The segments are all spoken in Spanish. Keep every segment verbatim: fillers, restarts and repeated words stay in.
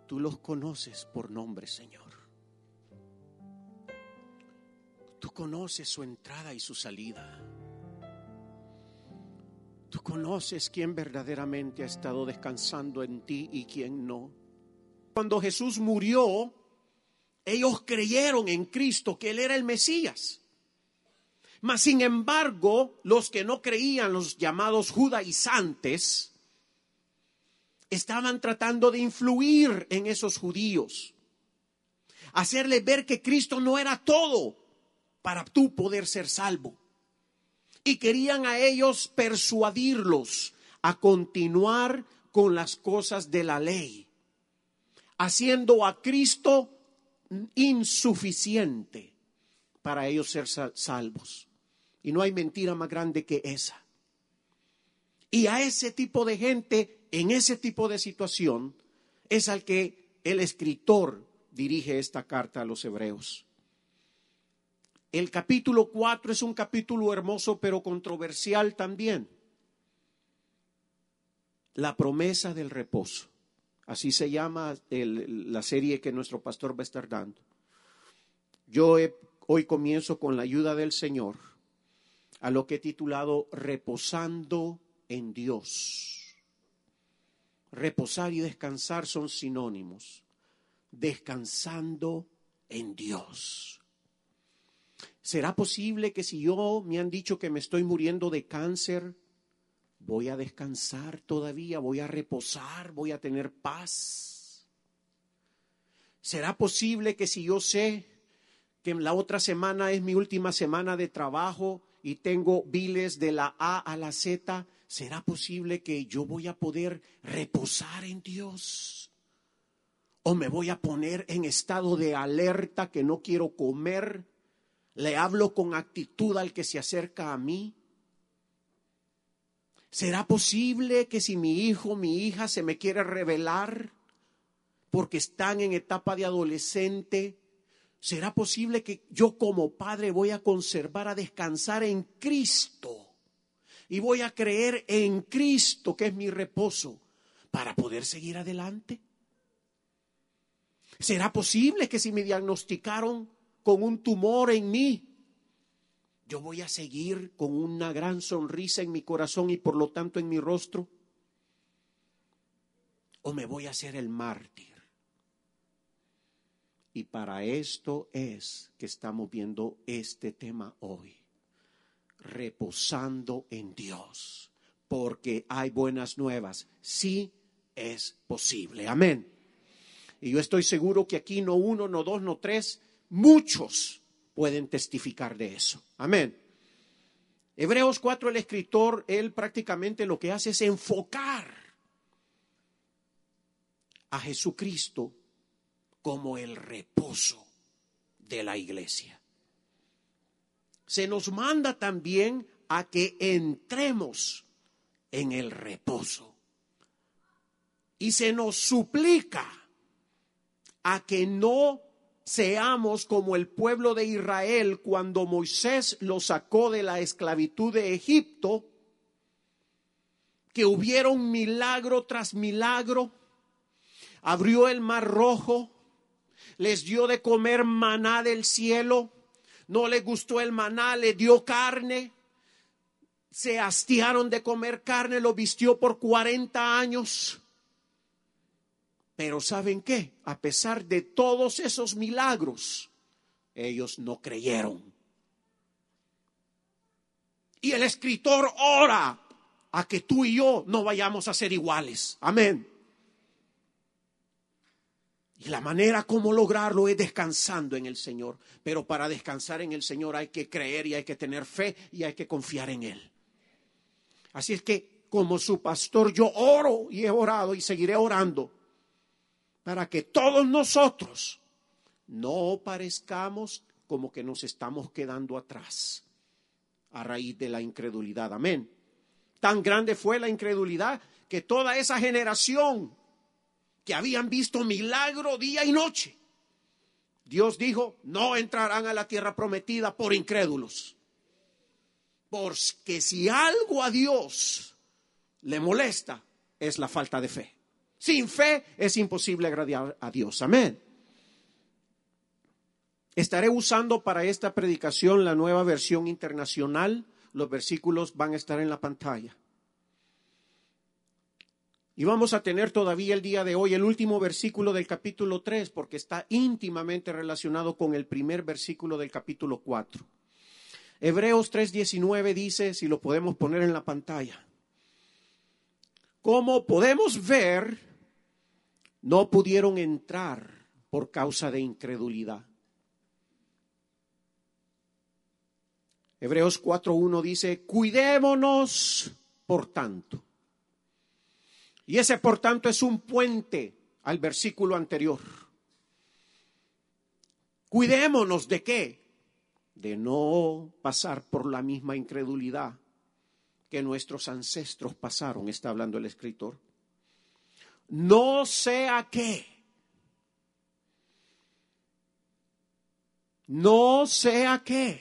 Tú los conoces por nombre, Señor. Tú conoces su entrada y su salida. Tú conoces quién verdaderamente ha estado descansando en ti y quién no. Cuando Jesús murió, ellos creyeron en Cristo, que Él era el Mesías. Mas sin embargo, los que no creían, los llamados judaizantes, estaban tratando de influir en esos judíos, hacerles ver que Cristo no era todo para tú poder ser salvo. Y querían a ellos persuadirlos a continuar con las cosas de la ley, haciendo a Cristo insuficiente para ellos ser salvos. Y no hay mentira más grande que esa. Y a ese tipo de gente, en ese tipo de situación, es al que el escritor dirige esta carta a los hebreos. El capítulo cuatro es un capítulo hermoso pero controversial también. La promesa del reposo. Así se llama el, la serie que nuestro pastor va a estar dando. Yo he, hoy comienzo con la ayuda del Señor a lo que he titulado Reposando en Dios. Reposar y descansar son sinónimos. Descansando en Dios. ¿Será posible que si yo me han dicho que me estoy muriendo de cáncer, voy a descansar todavía, voy a reposar, voy a tener paz? ¿Será posible que si yo sé que la otra semana es mi última semana de trabajo y tengo biles de la A a la Z, será posible que yo voy a poder reposar en Dios? ¿O me voy a poner en estado de alerta que no quiero comer? ¿Le hablo con actitud al que se acerca a mí? ¿Será posible que si mi hijo, mi hija se me quiere rebelar porque están en etapa de adolescente, será posible que yo como padre voy a conservar, a descansar en Cristo y voy a creer en Cristo, que es mi reposo, para poder seguir adelante? ¿Será posible que si me diagnosticaron con un tumor en mí, yo voy a seguir con una gran sonrisa en mi corazón y por lo tanto en mi rostro? ¿O me voy a hacer el mártir? Y para esto es que estamos viendo este tema hoy. Reposando en Dios. Porque hay buenas nuevas. Sí es posible. Amén. Y yo estoy seguro que aquí no uno, no dos, no tres, muchos pueden testificar de eso. Amén. Hebreos cuatro, el escritor, él prácticamente lo que hace es enfocar a Jesucristo como el reposo de la iglesia. Se nos manda también a que entremos en el reposo. Y se nos suplica a que no seamos como el pueblo de Israel cuando Moisés lo sacó de la esclavitud de Egipto, que hubieron milagro tras milagro, abrió el mar rojo, les dio de comer maná del cielo, no les gustó el maná, le dio carne, se hastiaron de comer carne, lo vistió por cuarenta años. Pero ¿saben qué? A pesar de todos esos milagros, ellos no creyeron. Y el escritor ora a que tú y yo no vayamos a ser iguales. Amén. Y la manera como lograrlo es descansando en el Señor. Pero para descansar en el Señor hay que creer y hay que tener fe y hay que confiar en Él. Así es que como su pastor yo oro y he orado y seguiré orando para que todos nosotros no parezcamos como que nos estamos quedando atrás a raíz de la incredulidad. Amén. Tan grande fue la incredulidad que toda esa generación que habían visto milagro día y noche, Dios dijo, no entrarán a la tierra prometida por incrédulos. Porque si algo a Dios le molesta, es la falta de fe. Sin fe es imposible agradar a Dios. Amén. Estaré usando para esta predicación la nueva versión internacional. Los versículos van a estar en la pantalla. Y vamos a tener todavía el día de hoy el último versículo del capítulo tres, porque está íntimamente relacionado con el primer versículo del capítulo cuatro. Hebreos tres diecinueve dice, si lo podemos poner en la pantalla: como podemos ver, no pudieron entrar por causa de incredulidad. Hebreos cuatro uno dice, cuidémonos por tanto. Y ese por tanto es un puente al versículo anterior. Cuidémonos de qué? De no pasar por la misma incredulidad que nuestros ancestros pasaron, está hablando el escritor. No sea que, no sea que.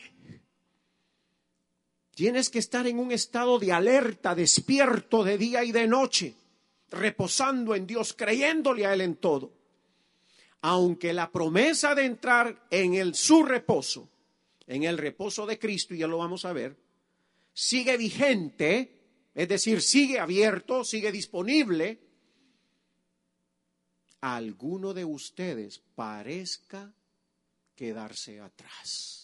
Tienes que estar en un estado de alerta, despierto de día y de noche, reposando en Dios, creyéndole a Él en todo. Aunque la promesa de entrar en el su reposo, en el reposo de Cristo, y ya lo vamos a ver, sigue vigente, es decir, sigue abierto, sigue disponible, a alguno de ustedes parezca quedarse atrás.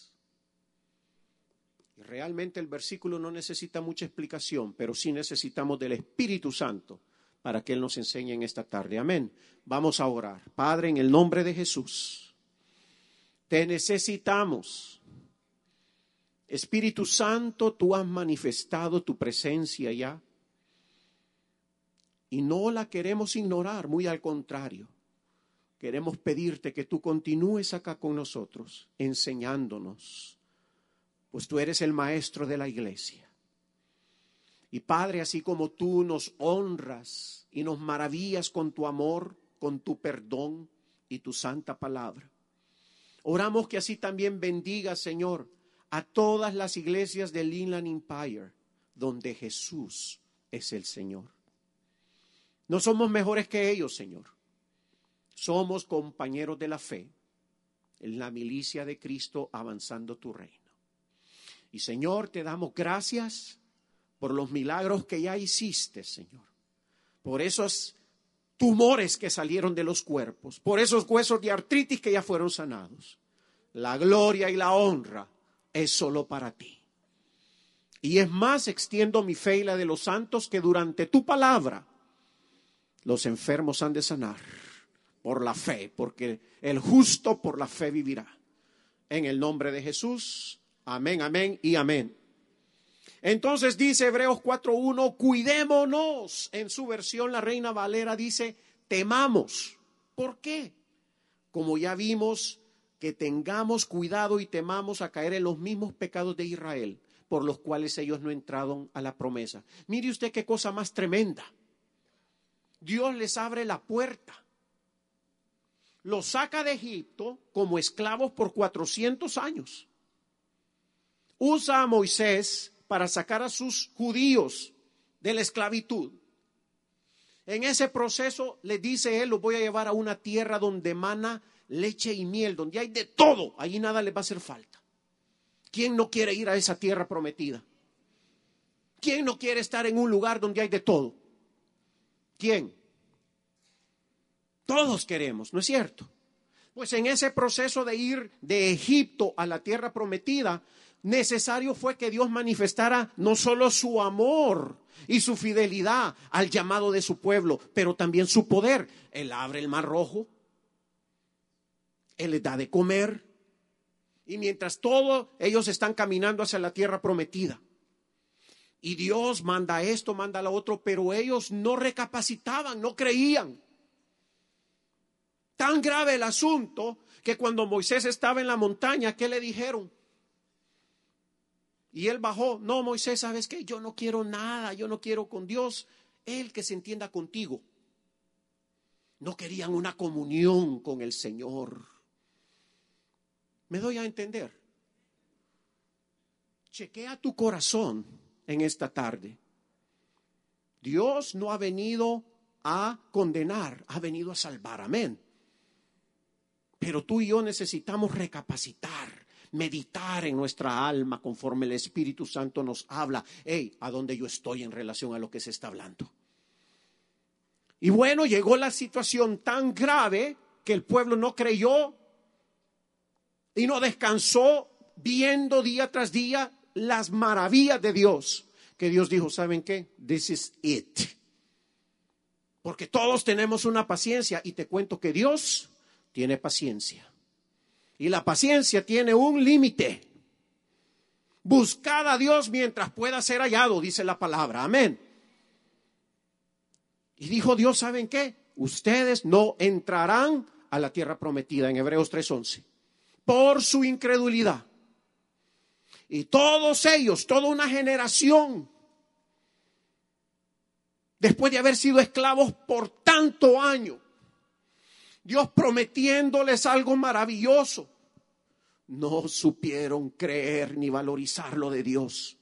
Y realmente el versículo no necesita mucha explicación, pero sí necesitamos del Espíritu Santo para que Él nos enseñe en esta tarde. Amén. Vamos a orar. Padre, en el nombre de Jesús, te necesitamos. Espíritu Santo, tú has manifestado tu presencia ya. Y no la queremos ignorar, muy al contrario. Queremos pedirte que tú continúes acá con nosotros, enseñándonos, pues tú eres el maestro de la iglesia. Y Padre, así como tú nos honras y nos maravillas con tu amor, con tu perdón y tu santa palabra, oramos que así también bendigas, Señor, a todas las iglesias del Inland Empire, donde Jesús es el Señor. No somos mejores que ellos, Señor. Somos compañeros de la fe en la milicia de Cristo avanzando tu reino. Y Señor, te damos gracias por los milagros que ya hiciste, Señor. Por esos tumores que salieron de los cuerpos, por esos huesos de artritis que ya fueron sanados. La gloria y la honra es solo para ti. Y es más, extiendo mi fe y la de los santos, que durante tu palabra los enfermos han de sanar por la fe, porque el justo por la fe vivirá. En el nombre de Jesús, amén, amén y amén. Entonces dice Hebreos cuatro uno, cuidémonos. En su versión, la Reina Valera dice, temamos. ¿Por qué? Como ya vimos, que tengamos cuidado y temamos a caer en los mismos pecados de Israel, por los cuales ellos no entraron a la promesa. Mire usted qué cosa más tremenda. Dios les abre la puerta. Los saca de Egipto como esclavos por cuatrocientos años. Usa a Moisés para sacar a sus judíos de la esclavitud. En ese proceso le dice él, los voy a llevar a una tierra donde mana leche y miel, donde hay de todo, allí nada les va a hacer falta. ¿Quién no quiere ir a esa tierra prometida? ¿Quién no quiere estar en un lugar donde hay de todo? ¿Quién? Todos queremos, ¿no es cierto? Pues en ese proceso de ir de Egipto a la tierra prometida, necesario fue que Dios manifestara no solo su amor y su fidelidad al llamado de su pueblo, pero también su poder. Él abre el mar rojo, Él les da de comer, y mientras todos ellos están caminando hacia la tierra prometida, y Dios manda esto, manda lo otro, pero ellos no recapacitaban, no creían. Tan grave el asunto que cuando Moisés estaba en la montaña, ¿qué le dijeron? Y él bajó. No, Moisés, ¿sabes qué? Yo no quiero nada, yo no quiero con Dios. Él que se entienda contigo. No querían una comunión con el Señor. ¿Me doy a entender? Chequea tu corazón en esta tarde. Dios no ha venido a condenar, ha venido a salvar. Amén. Pero tú y yo necesitamos recapacitar, meditar en nuestra alma conforme el Espíritu Santo nos habla. Hey, ¿a dónde yo estoy en relación a lo que se está hablando? Y bueno, llegó la situación tan grave que el pueblo no creyó y no descansó, viendo día tras día las maravillas de Dios. Que Dios dijo, ¿saben qué? This is it. Porque todos tenemos una paciencia, y te cuento que Dios tiene paciencia. Y la paciencia tiene un límite. Buscad a Dios mientras pueda ser hallado, dice la palabra. Amén. Y dijo Dios, ¿saben qué? Ustedes no entrarán a la tierra prometida, en Hebreos tres once, por su incredulidad. Y todos ellos, toda una generación, después de haber sido esclavos por tanto año, Dios prometiéndoles algo maravilloso, no supieron creer ni valorizar lo de Dios.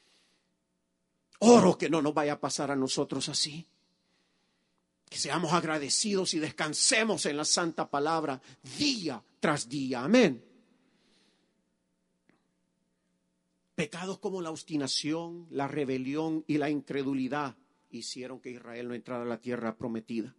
Oro que no nos vaya a pasar a nosotros así. Que seamos agradecidos y descansemos en la santa palabra día tras día. Amén. Pecados como la obstinación, la rebelión y la incredulidad hicieron que Israel no entrara a la tierra prometida.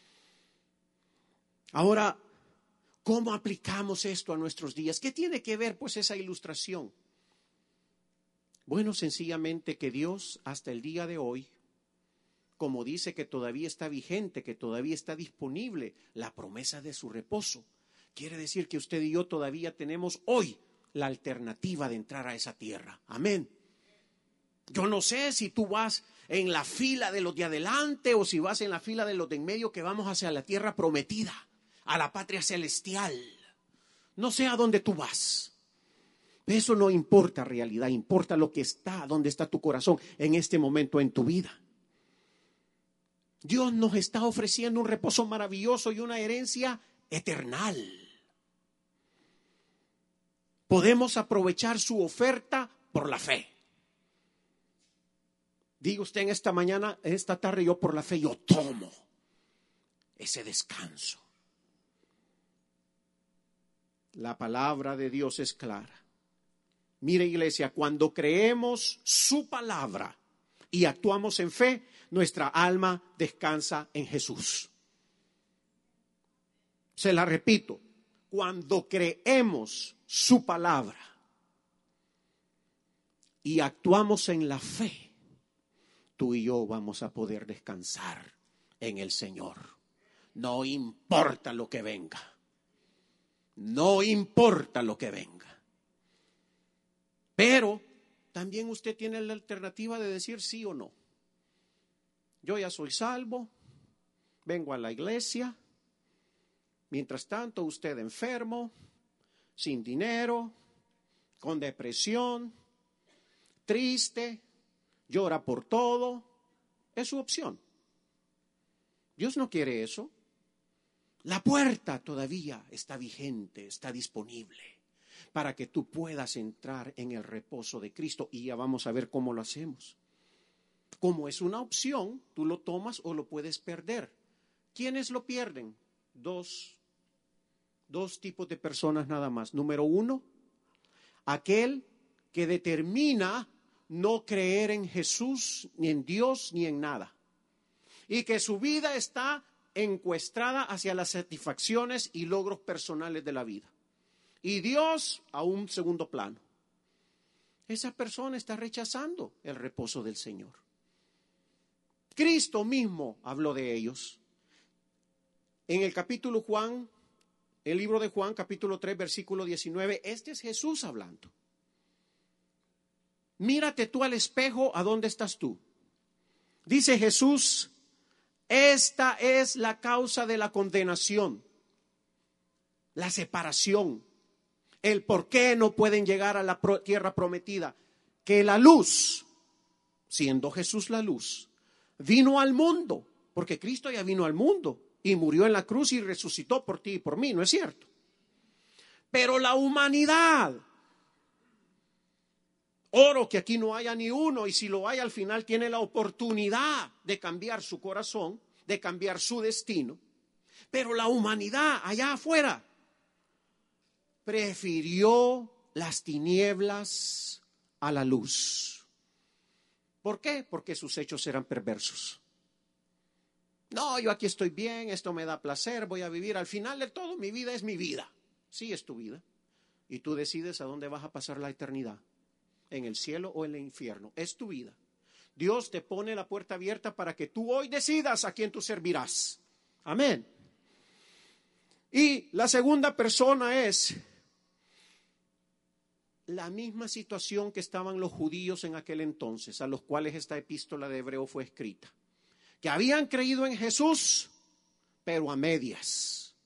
Ahora, ¿cómo aplicamos esto a nuestros días? ¿Qué tiene que ver pues esa ilustración? Bueno, sencillamente que Dios hasta el día de hoy, como dice que todavía está vigente, que todavía está disponible la promesa de su reposo, quiere decir que usted y yo todavía tenemos hoy la alternativa de entrar a esa tierra. Amén. Yo no sé si tú vas en la fila de los de adelante o si vas en la fila de los de en medio, que vamos hacia la tierra prometida, a la patria celestial. No sé a dónde tú vas. Eso no importa realidad, importa lo que está, dónde está tu corazón en este momento en tu vida. Dios nos está ofreciendo un reposo maravilloso y una herencia eternal. Podemos aprovechar su oferta por la fe. Diga usted en esta mañana, esta tarde, yo por la fe, yo tomo ese descanso. La palabra de Dios es clara. Mire, iglesia, cuando creemos su palabra y actuamos en fe, nuestra alma descansa en Jesús. Se la repito, cuando creemos su palabra y actuamos en la fe, tú y yo vamos a poder descansar en el Señor. No importa lo que venga. No importa lo que venga. Pero también usted tiene la alternativa de decir sí o no. Yo ya soy salvo, vengo a la iglesia. Mientras tanto, usted enfermo, sin dinero, con depresión, triste, llora por todo. Es su opción. Dios no quiere eso. La puerta todavía está vigente, está disponible para que tú puedas entrar en el reposo de Cristo. Y ya vamos a ver cómo lo hacemos. Como es una opción, tú lo tomas o lo puedes perder. ¿Quiénes lo pierden? Dos, dos tipos de personas nada más. Número uno, aquel que determina no creer en Jesús, ni en Dios, ni en nada. Y que su vida está encuestrada hacia las satisfacciones y logros personales de la vida. Y Dios a un segundo plano. Esa persona está rechazando el reposo del Señor. Cristo mismo habló de ellos. En el capítulo Juan, el libro de Juan, capítulo tres, versículo diecinueve, este es Jesús hablando. Mírate tú al espejo, ¿a dónde estás tú? Dice Jesús, esta es la causa de la condenación, la separación, el por qué no pueden llegar a la tierra prometida, que la luz, siendo Jesús la luz, vino al mundo, porque Cristo ya vino al mundo y murió en la cruz y resucitó por ti y por mí, ¿no es cierto? Pero la humanidad, oro que aquí no haya ni uno, y si lo hay al final tiene la oportunidad de cambiar su corazón de cambiar su destino. Pero la humanidad allá afuera prefirió las tinieblas a la luz. ¿Por qué? Porque sus hechos eran perversos. No, yo aquí estoy bien, esto me da placer, voy a vivir. Al final de todo, mi vida es mi vida. Sí, es tu vida. Y tú decides a dónde vas a pasar la eternidad, en el cielo o en el infierno. Es tu vida. Dios te pone la puerta abierta para que tú hoy decidas a quién tú servirás. Amén. Y la segunda persona es la misma situación que estaban los judíos en aquel entonces, a los cuales esta epístola de Hebreo fue escrita. Que habían creído en Jesús, pero a medias.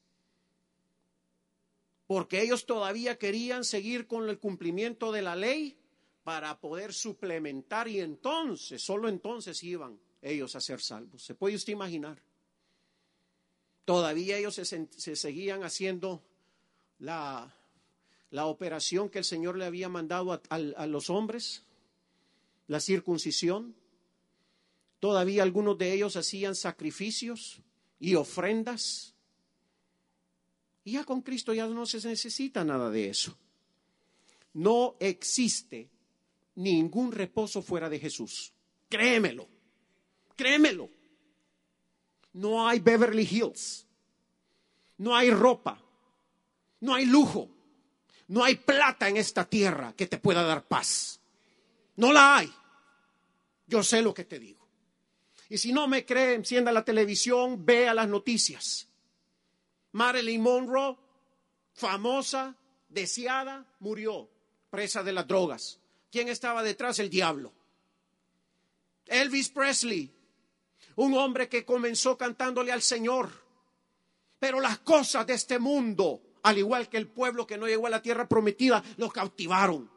Porque ellos todavía querían seguir con el cumplimiento de la ley para poder suplementar, y entonces, solo entonces iban ellos a ser salvos. ¿Se puede usted imaginar? Todavía ellos se, se seguían haciendo la, la operación que el Señor le había mandado a, a, a los hombres, la circuncisión. Todavía algunos de ellos hacían sacrificios y ofrendas. Y ya con Cristo ya no se necesita nada de eso. No existe ningún reposo fuera de Jesús. Créemelo, créemelo. No hay Beverly Hills, no hay ropa, no hay lujo, no hay plata en esta tierra que te pueda dar paz. No la hay. Yo sé lo que te digo. Y si no me cree, encienda la televisión, vea las noticias. Marilyn Monroe, famosa, deseada, murió, presa de las drogas. ¿Quién estaba detrás? El diablo. Elvis Presley, un hombre que comenzó cantándole al Señor, pero las cosas de este mundo, al igual que el pueblo que no llegó a la tierra prometida, lo cautivaron.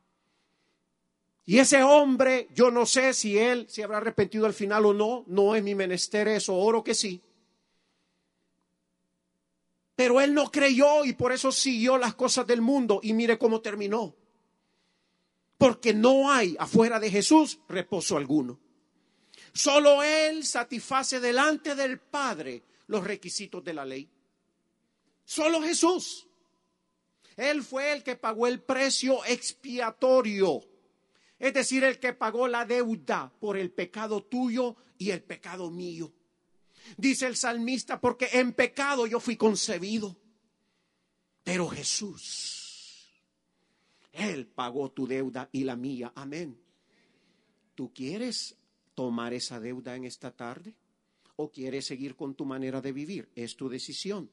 Y ese hombre, yo no sé si él se habrá arrepentido al final o no, no es mi menester eso, oro que sí. Pero él no creyó y por eso siguió las cosas del mundo, y mire cómo terminó. Porque no hay afuera de Jesús reposo alguno. Solo Él satisface delante del Padre los requisitos de la ley. Solo Jesús. Él fue el que pagó el precio expiatorio. Es decir, el que pagó la deuda por el pecado tuyo y el pecado mío. Dice el salmista, porque en pecado yo fui concebido. Pero Jesús, Él pagó tu deuda y la mía. Amén. ¿Tú quieres tomar esa deuda en esta tarde? ¿O quieres seguir con tu manera de vivir? Es tu decisión.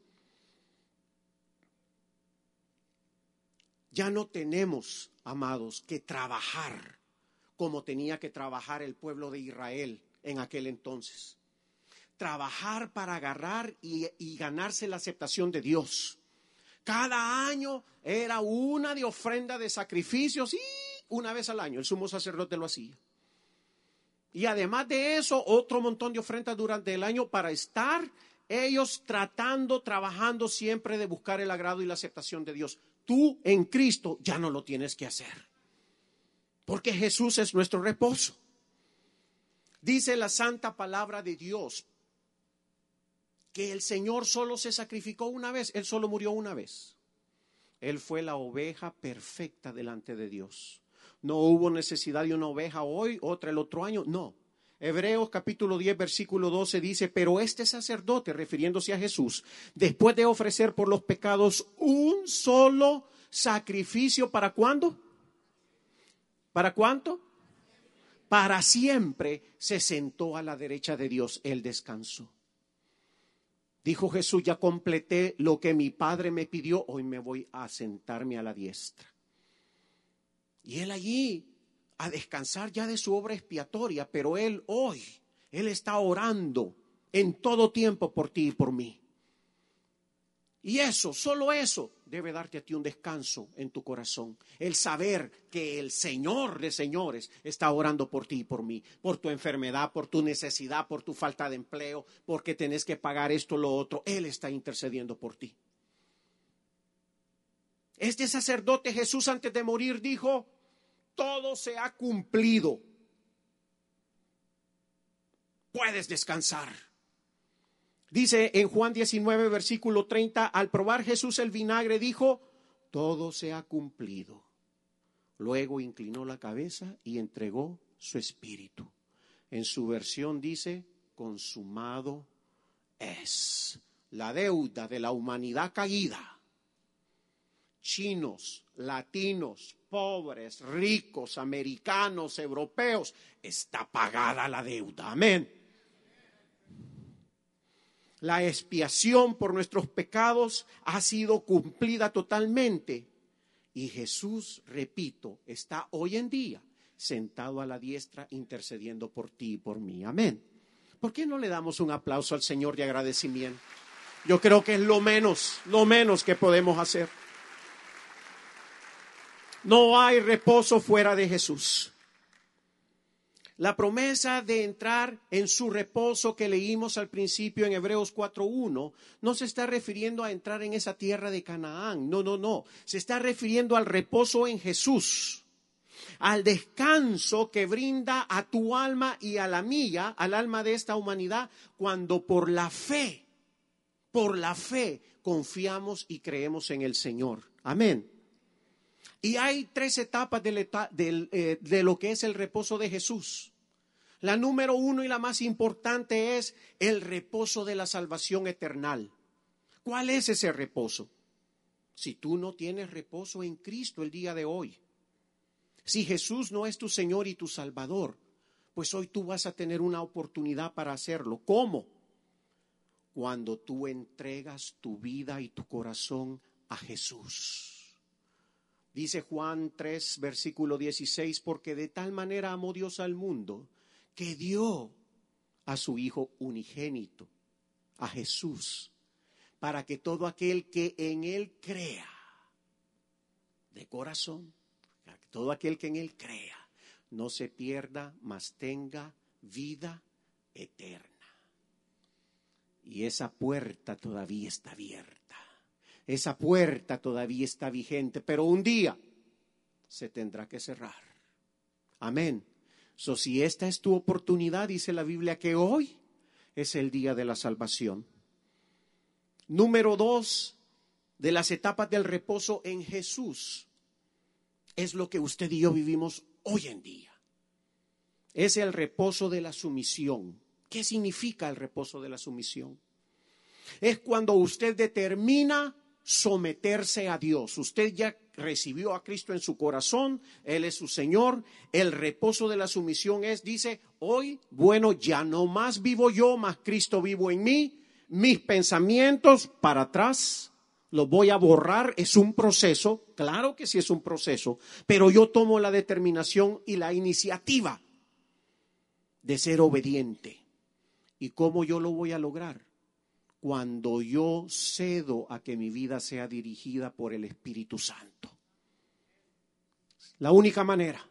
Ya no tenemos, amados, que trabajar como tenía que trabajar el pueblo de Israel en aquel entonces. Trabajar para agarrar y, y ganarse la aceptación de Dios. Cada año era una de ofrenda de sacrificios y una vez al año el sumo sacerdote lo hacía. Y además de eso, otro montón de ofrendas durante el año para estar ellos tratando, trabajando siempre de buscar el agrado y la aceptación de Dios. Tú en Cristo ya no lo tienes que hacer, porque Jesús es nuestro reposo. Dice la santa palabra de Dios que el Señor solo se sacrificó una vez, Él solo murió una vez. Él fue la oveja perfecta delante de Dios. No hubo necesidad de una oveja hoy, otra el otro año, no. Hebreos capítulo diez versículo doce dice, pero este sacerdote, refiriéndose a Jesús, después de ofrecer por los pecados un solo sacrificio, ¿para cuándo? ¿Para cuánto? Para siempre se sentó a la derecha de Dios, Él descansó. Dijo Jesús, ya completé lo que mi Padre me pidió, hoy me voy a sentarme a la diestra. Y Él allí a descansar ya de su obra expiatoria, pero Él hoy, Él está orando en todo tiempo por ti y por mí. Y eso, solo eso, debe darte a ti un descanso en tu corazón. El saber que el Señor de señores está orando por ti y por mí. Por tu enfermedad, por tu necesidad, por tu falta de empleo, porque tenés que pagar esto, lo otro. Él está intercediendo por ti. Este sacerdote Jesús antes de morir dijo, todo se ha cumplido. Puedes descansar. Dice en Juan diecinueve, versículo treinta, al probar Jesús el vinagre dijo, todo se ha cumplido. Luego inclinó la cabeza y entregó su espíritu. En su versión dice, consumado es. La deuda de la humanidad caída, chinos, latinos, pobres, ricos, americanos, europeos, está pagada la deuda. Amén. La expiación por nuestros pecados ha sido cumplida totalmente. Y Jesús, repito, está hoy en día sentado a la diestra intercediendo por ti y por mí. Amén. ¿Por qué no le damos un aplauso al Señor de agradecimiento? Yo creo que es lo menos, lo menos que podemos hacer. No hay reposo fuera de Jesús. La promesa de entrar en su reposo que leímos al principio en Hebreos cuatro uno no se está refiriendo a entrar en esa tierra de Canaán. No, no, no. Se está refiriendo al reposo en Jesús, al descanso que brinda a tu alma y a la mía, al alma de esta humanidad, cuando por la fe, por la fe confiamos y creemos en el Señor. Amén. Y hay tres etapas de, eta- de, eh, de lo que es el reposo de Jesús. La número uno y la más importante es el reposo de la salvación eterna. ¿Cuál es ese reposo? Si tú no tienes reposo en Cristo el día de hoy, si Jesús no es tu Señor y tu Salvador, pues hoy tú vas a tener una oportunidad para hacerlo. ¿Cómo? Cuando tú entregas tu vida y tu corazón a Jesús. Dice Juan tres, versículo dieciséis, porque de tal manera amó Dios al mundo que dio a su Hijo unigénito, a Jesús, para que todo aquel que en Él crea, de corazón, todo aquel que en Él crea, no se pierda, mas tenga vida eterna. Y esa puerta todavía está abierta. Esa puerta todavía está vigente, pero un día se tendrá que cerrar. Amén. So, si esta es tu oportunidad, dice la Biblia que hoy es el día de la salvación. Número dos de las etapas del reposo en Jesús es lo que usted y yo vivimos hoy en día. Es el reposo de la sumisión. ¿Qué significa el reposo de la sumisión? Es cuando usted determina someterse a Dios. Usted ya recibió a Cristo en su corazón, Él es su Señor. El reposo de la sumisión es, dice, hoy, bueno, ya no más vivo yo, más Cristo vivo en mí. Mis pensamientos para atrás los voy a borrar. Es un proceso, claro que sí es un proceso, pero yo tomo la determinación y la iniciativa de ser obediente. ¿Y cómo yo lo voy a lograr? Cuando yo cedo a que mi vida sea dirigida por el Espíritu Santo. La única manera.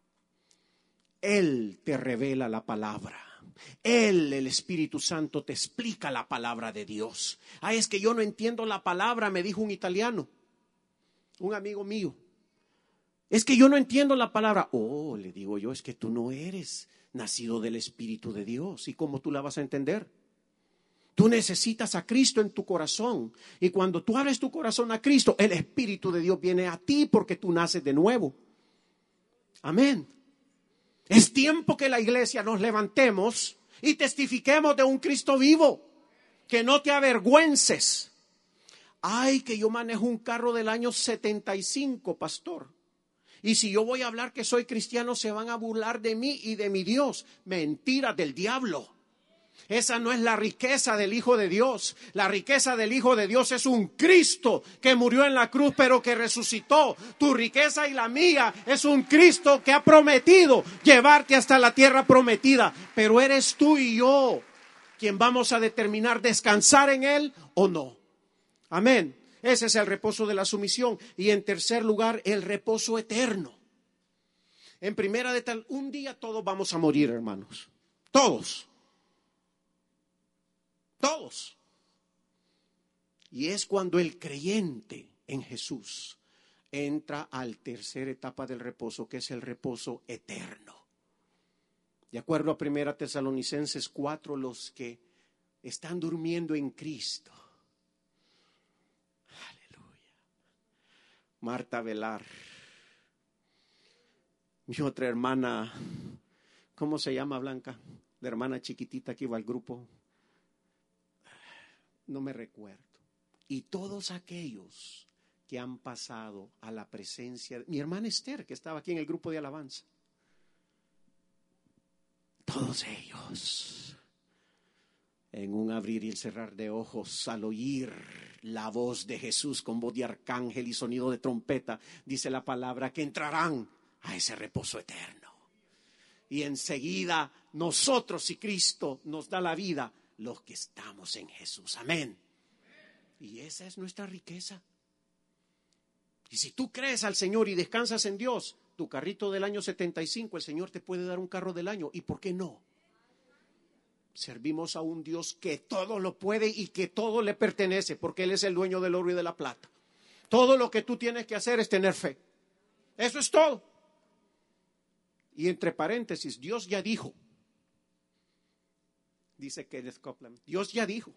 Él te revela la palabra. Él, el Espíritu Santo, te explica la palabra de Dios. Ah, es que yo no entiendo la palabra, me dijo un italiano, un amigo mío. Es que yo no entiendo la palabra. Oh, le digo yo, es que tú no eres nacido del Espíritu de Dios. ¿Y cómo tú la vas a entender? Tú necesitas a Cristo en tu corazón. Y cuando tú abres tu corazón a Cristo, el Espíritu de Dios viene a ti porque tú naces de nuevo. Amén. Es tiempo que la iglesia nos levantemos y testifiquemos de un Cristo vivo. Que no te avergüences. Ay, que yo manejo un carro del año setenta y cinco, pastor. Y si yo voy a hablar que soy cristiano, se van a burlar de mí y de mi Dios. Mentira del diablo. Esa no es la riqueza del Hijo de Dios. La riqueza del Hijo de Dios es un Cristo que murió en la cruz pero que resucitó. Tu riqueza y la mía es un Cristo que ha prometido llevarte hasta la tierra prometida. Pero eres tú y yo quien vamos a determinar descansar en Él o no. Amén. Ese es el reposo de la sumisión. Y en tercer lugar, el reposo eterno. En primera de tal, un día todos vamos a morir, hermanos. Todos. Todos. Y es cuando el creyente en Jesús entra a la tercera etapa del reposo, que es el reposo eterno. De acuerdo a primera Tesalonicenses cuatro, los que están durmiendo en Cristo. Aleluya. Marta Velar, mi otra hermana, ¿cómo se llama, Blanca? La hermana chiquitita que iba al grupo. No me recuerdo. Y todos aquellos que han pasado a la presencia, mi hermana Esther, que estaba aquí en el grupo de alabanza, todos ellos, en un abrir y el cerrar de ojos, al oír la voz de Jesús con voz de arcángel y sonido de trompeta, dice la palabra que entrarán a ese reposo eterno. Y enseguida nosotros, si Cristo nos da la vida, los que estamos en Jesús. Amén. Y esa es nuestra riqueza. Y si tú crees al Señor y descansas en Dios, tu carrito del año setenta y cinco, el Señor te puede dar un carro del año. ¿Y por qué no? Servimos a un Dios que todo lo puede y que todo le pertenece, porque Él es el dueño del oro y de la plata. Todo lo que tú tienes que hacer es tener fe. Eso es todo. Y entre paréntesis, Dios ya dijo, dice Kenneth Copeland, Dios ya dijo,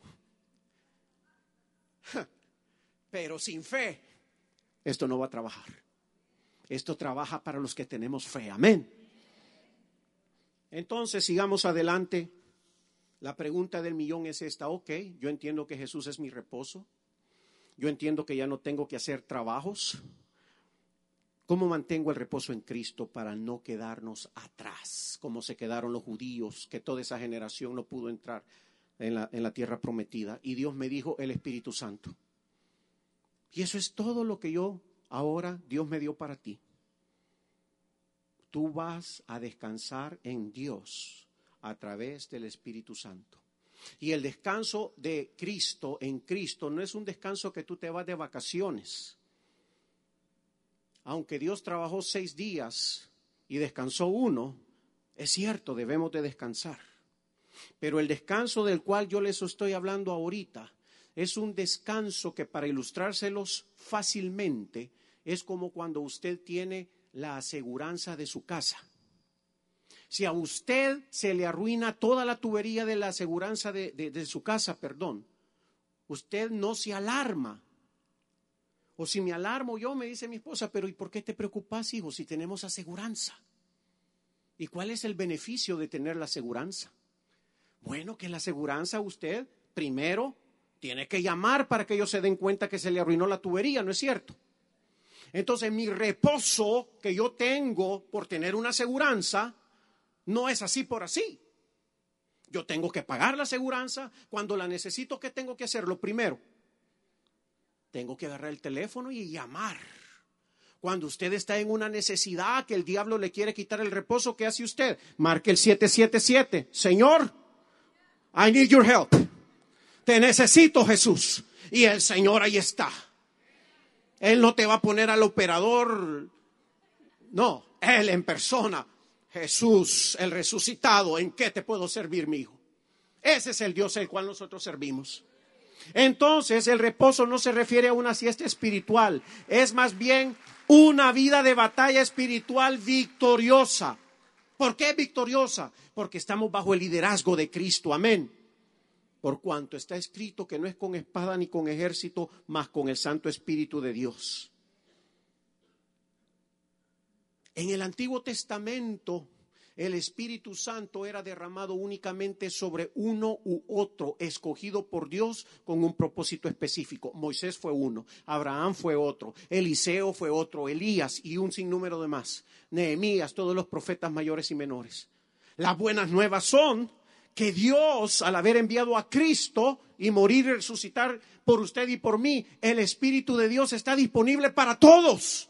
pero sin fe esto no va a trabajar. Esto trabaja para los que tenemos fe. Amén. Entonces sigamos adelante. La pregunta del millón es esta. Ok, yo entiendo que Jesús es mi reposo. Yo entiendo que ya no tengo que hacer trabajos. ¿Cómo mantengo el reposo en Cristo para no quedarnos atrás, como se quedaron los judíos, que toda esa generación no pudo entrar en la, en la tierra prometida? Y Dios me dijo, el Espíritu Santo. Y eso es todo lo que yo ahora Dios me dio para ti. Tú vas a descansar en Dios a través del Espíritu Santo. Y el descanso de Cristo en Cristo no es un descanso que tú te vas de vacaciones. Aunque Dios trabajó seis días y descansó uno, es cierto, debemos de descansar. Pero el descanso del cual yo les estoy hablando ahorita es un descanso que, para ilustrárselos fácilmente, es como cuando usted tiene la aseguranza de su casa. Si a usted se le arruina toda la tubería de la aseguranza de, de, de su casa, perdón, usted no se alarma. O si me alarmo yo, me dice mi esposa, pero ¿y por qué te preocupas, hijo, si tenemos aseguranza? ¿Y cuál es el beneficio de tener la aseguranza? Bueno, que la aseguranza usted primero tiene que llamar para que ellos se den cuenta que se le arruinó la tubería, ¿no es cierto? Entonces mi reposo que yo tengo por tener una aseguranza no es así por así. Yo tengo que pagar la aseguranza. Cuando la necesito, ¿qué tengo que hacer? Lo primero, tengo que agarrar el teléfono y llamar. Cuando usted está en una necesidad que el diablo le quiere quitar el reposo, ¿qué hace usted? Marque el siete siete siete. Señor, I need your help. Te necesito, Jesús. Y el Señor ahí está. Él no te va a poner al operador. No, Él en persona. Jesús, el resucitado, ¿en qué te puedo servir, mi hijo? Ese es el Dios al cual nosotros servimos. Entonces, el reposo no se refiere a una siesta espiritual, es más bien una vida de batalla espiritual victoriosa. ¿Por qué victoriosa? Porque estamos bajo el liderazgo de Cristo, amén. Por cuanto está escrito que no es con espada ni con ejército, mas con el Santo Espíritu de Dios. En el Antiguo Testamento, el Espíritu Santo era derramado únicamente sobre uno u otro, escogido por Dios con un propósito específico. Moisés fue uno, Abraham fue otro, Eliseo fue otro, Elías y un sinnúmero de más. Nehemías, todos los profetas mayores y menores. Las buenas nuevas son que Dios, al haber enviado a Cristo y morir y resucitar por usted y por mí, el Espíritu de Dios está disponible para todos.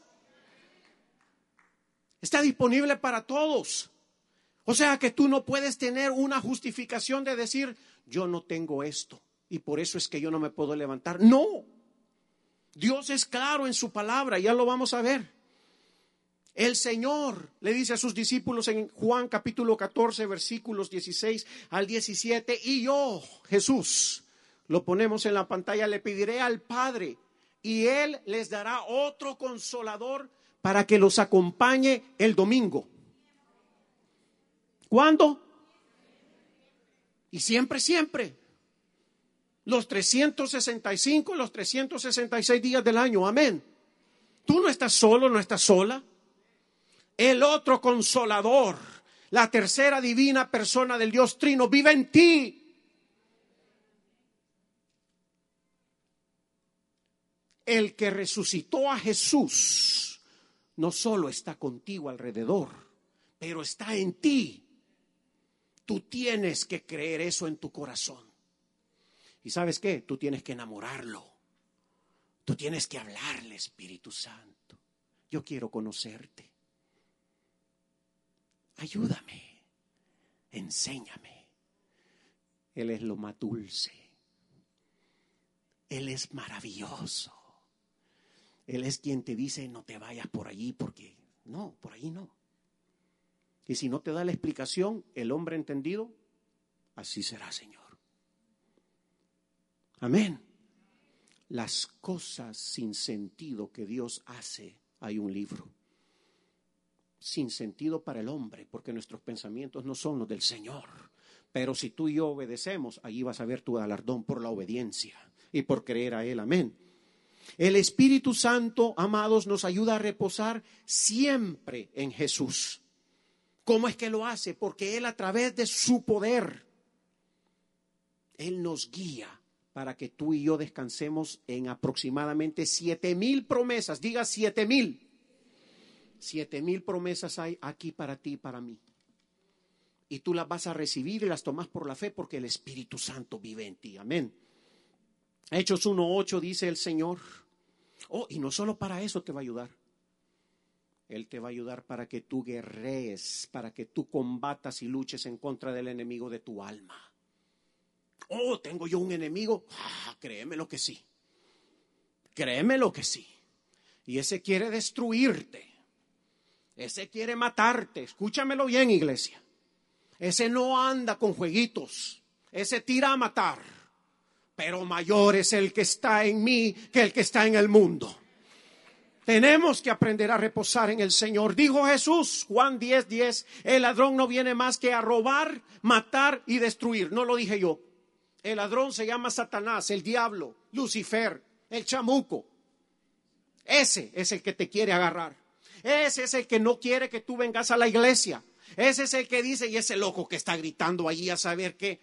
Está disponible para todos. O sea que tú no puedes tener una justificación de decir, yo no tengo esto y por eso es que yo no me puedo levantar. No. Dios es claro en su palabra, ya lo vamos a ver. El Señor le dice a sus discípulos en Juan capítulo catorce, versículos dieciséis al diecisiete, y yo, Jesús, lo ponemos en la pantalla, le pediré al Padre y Él les dará otro consolador para que los acompañe el domingo. ¿Cuándo? Y siempre, siempre. los trescientos sesenta y cinco, los trescientos sesenta y seis días del año. Amén. Tú no estás solo, no estás sola. El otro consolador, la tercera divina persona del Dios Trino, vive en ti. El que resucitó a Jesús no solo está contigo alrededor, pero está en ti. Tú tienes que creer eso en tu corazón. ¿Y sabes qué? Tú tienes que enamorarlo. Tú tienes que hablarle, Espíritu Santo. Yo quiero conocerte. Ayúdame, enséñame. Él es lo más dulce. Él es maravilloso. Él es quien te dice, no te vayas por allí porque no, por allí no. Y si no te da la explicación, el hombre entendido, así será, Señor. Amén. Las cosas sin sentido que Dios hace, hay un libro. Sin sentido para el hombre, porque nuestros pensamientos no son los del Señor. Pero si tú y yo obedecemos, allí vas a ver tu galardón por la obediencia y por creer a Él. Amén. El Espíritu Santo, amados, nos ayuda a reposar siempre en Jesús. ¿Cómo es que lo hace? Porque Él, a través de su poder, Él nos guía para que tú y yo descansemos en aproximadamente siete mil promesas. Diga siete mil. Siete mil promesas hay aquí para ti y para mí. Y tú las vas a recibir y las tomas por la fe porque el Espíritu Santo vive en ti. Amén. Hechos uno ocho dice el Señor. Oh, y no solo para eso te va a ayudar. Él te va a ayudar para que tú guerrees, para que tú combatas y luches en contra del enemigo de tu alma. Oh, ¿tengo yo un enemigo? Ah, créeme lo que sí. Créeme lo que sí. Y ese quiere destruirte. Ese quiere matarte. Escúchamelo bien, iglesia. Ese no anda con jueguitos. Ese tira a matar. Pero mayor es el que está en mí que el que está en el mundo. Tenemos que aprender a reposar en el Señor. Dijo Jesús, Juan diez, diez, el ladrón no viene más que a robar, matar y destruir. No lo dije yo. El ladrón se llama Satanás, el diablo, Lucifer, el chamuco. Ese es el que te quiere agarrar. Ese es el que no quiere que tú vengas a la iglesia. Ese es el que dice, y ese loco que está gritando allí a saber que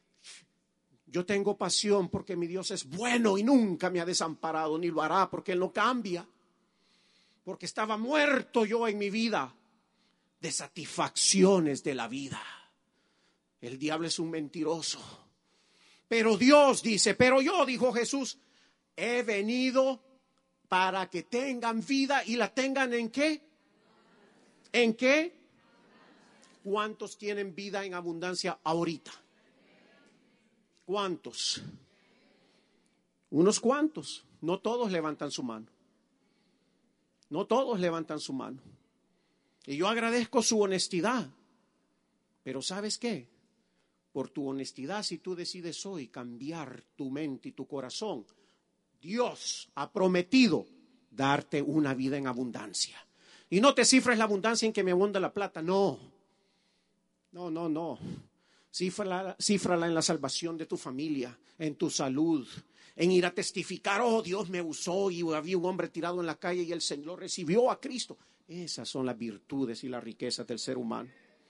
yo tengo pasión porque mi Dios es bueno y nunca me ha desamparado, ni lo hará porque Él no cambia. Porque estaba muerto yo en mi vida de satisfacciones de la vida. El diablo es un mentiroso. Pero Dios dice, pero yo, dijo Jesús, he venido para que tengan vida y la tengan ¿en qué? ¿En qué? ¿Cuántos tienen vida en abundancia ahorita? ¿Cuántos? Unos cuantos. No todos levantan su mano. No todos levantan su mano. Y yo agradezco su honestidad. Pero ¿sabes qué? Por tu honestidad, si tú decides hoy cambiar tu mente y tu corazón, Dios ha prometido darte una vida en abundancia. Y no te cifres la abundancia en que me abunda la plata. No. No, no, no. Cífrala, cífrala en la salvación de tu familia, en tu salud, en ir a testificar, oh, Dios me usó y había un hombre tirado en la calle y el Señor recibió a Cristo. Esas son las virtudes y las riquezas del ser humano.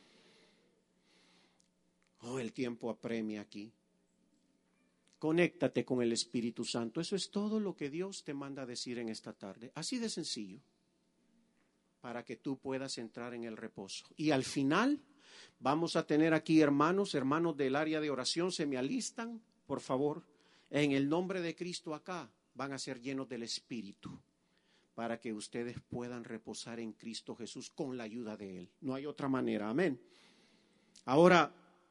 Oh, el tiempo apremia aquí. Conéctate con el Espíritu Santo. Eso es todo lo que Dios te manda a decir en esta tarde. Así de sencillo. Para que tú puedas entrar en el reposo. Y al final vamos a tener aquí hermanos, hermanos del área de oración, se me alistan, por favor. En el nombre de Cristo acá van a ser llenos del Espíritu. Para que ustedes puedan reposar en Cristo Jesús con la ayuda de Él. No hay otra manera. Amén. Ahora,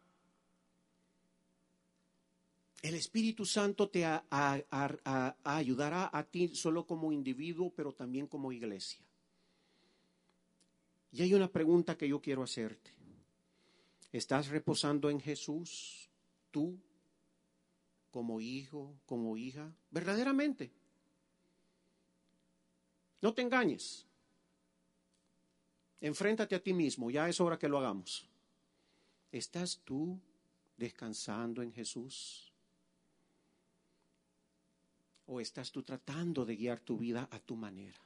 el Espíritu Santo te a, a, a, a ayudará a ti solo como individuo, pero también como iglesia. Y hay una pregunta que yo quiero hacerte. ¿Estás reposando en Jesús, tú, como hijo, como hija? Verdaderamente. No te engañes. Enfréntate a ti mismo, ya es hora que lo hagamos. ¿Estás tú descansando en Jesús? ¿O estás tú tratando de guiar tu vida a tu manera?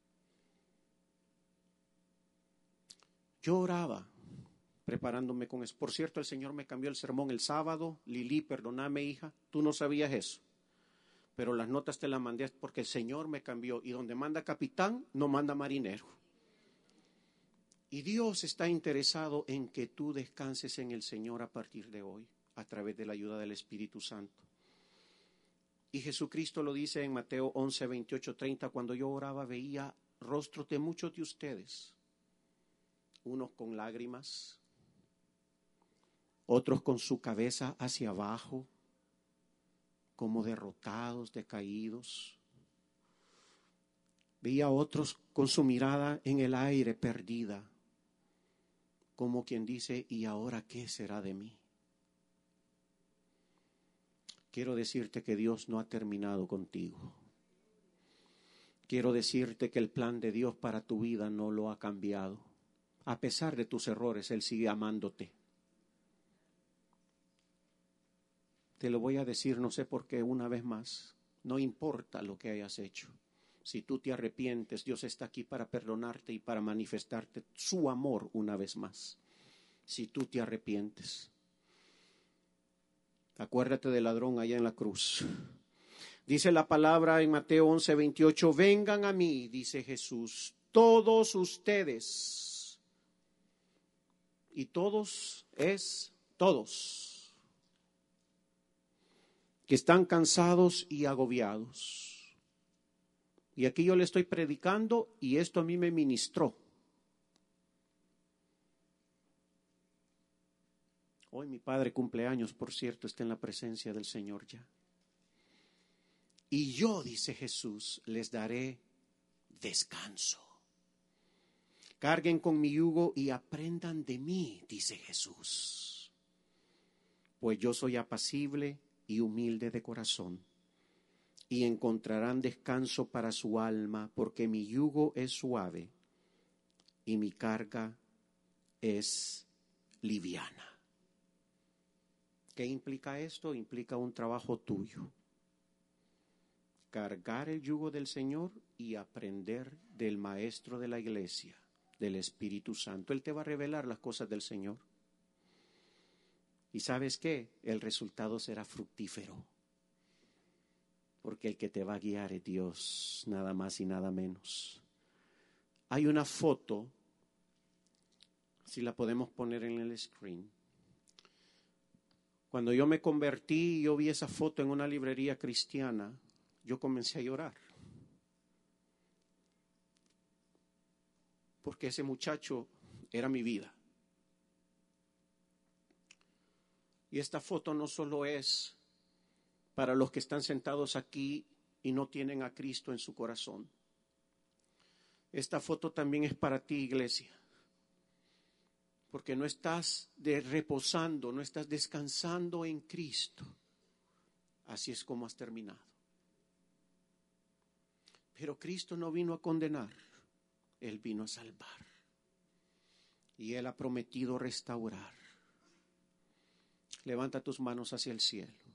Yo oraba preparándome con eso. Por cierto, el Señor me cambió el sermón el sábado. Lili, perdóname, hija, tú no sabías eso. Pero las notas te las mandé porque el Señor me cambió. Y donde manda capitán, no manda marinero. Y Dios está interesado en que tú descanses en el Señor a partir de hoy, a través de la ayuda del Espíritu Santo. Y Jesucristo lo dice en Mateo once, veintiocho, treinta, cuando yo oraba veía rostros de muchos de ustedes, unos con lágrimas, otros con su cabeza hacia abajo, como derrotados, decaídos. Veía otros con su mirada en el aire perdida, como quien dice, ¿y ahora qué será de mí? Quiero decirte que Dios no ha terminado contigo. Quiero decirte que el plan de Dios para tu vida no lo ha cambiado. A pesar de tus errores, Él sigue amándote. Te lo voy a decir, no sé por qué, una vez más. No importa lo que hayas hecho. Si tú te arrepientes, Dios está aquí para perdonarte y para manifestarte su amor una vez más. Si tú te arrepientes. Acuérdate del ladrón allá en la cruz. Dice la palabra en Mateo once, veintiocho, vengan a mí, dice Jesús, todos ustedes. Y todos es todos. Que están cansados y agobiados. Y aquí yo le estoy predicando y esto a mí me ministró. Hoy mi padre cumpleaños, por cierto, está en la presencia del Señor ya. Y yo, dice Jesús, les daré descanso. Carguen con mi yugo y aprendan de mí, dice Jesús. Pues yo soy apacible y humilde de corazón. Y encontrarán descanso para su alma, porque mi yugo es suave y mi carga es liviana. ¿Qué implica esto? Implica un trabajo tuyo. Cargar el yugo del Señor y aprender del Maestro de la iglesia, del Espíritu Santo. Él te va a revelar las cosas del Señor. ¿Y sabes qué? El resultado será fructífero. Porque el que te va a guiar es Dios, nada más y nada menos. Hay una foto, si la podemos poner en el screen. Cuando yo me convertí, yo vi esa foto en una librería cristiana, yo comencé a llorar. Porque ese muchacho era mi vida. Y esta foto no solo es para los que están sentados aquí y no tienen a Cristo en su corazón. Esta foto también es para ti, iglesia. Porque no estás de reposando, no estás descansando en Cristo. Así es como has terminado. Pero Cristo no vino a condenar, Él vino a salvar. Y Él ha prometido restaurar. Levanta tus manos hacia el cielo.